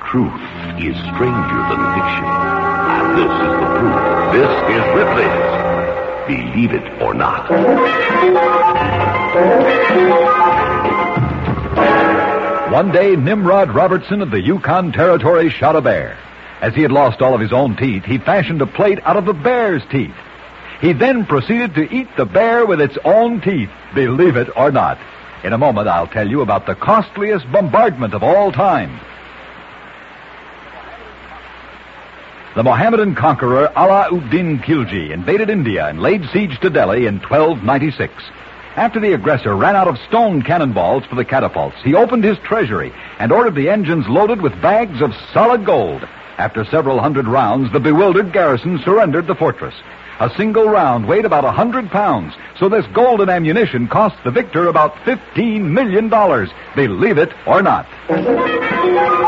Truth is stranger than fiction. And this is the proof. This is Ripley's Believe It or Not. One day, Nimrod Robertson of the Yukon Territory shot a bear. As he had lost all of his own teeth, he fashioned a plate out of the bear's teeth. He then proceeded to eat the bear with its own teeth, believe it or not. In a moment, I'll tell you about the costliest bombardment of all time. The Mohammedan conqueror Alauddin Khilji invaded India and laid siege to Delhi in 1296. After the aggressor ran out of stone cannonballs for the catapults, he opened his treasury and ordered the engines loaded with bags of solid gold. After several hundred rounds, the bewildered garrison surrendered the fortress. A single round weighed about 100 pounds, so this golden ammunition cost the victor about $15 million. Believe it or not.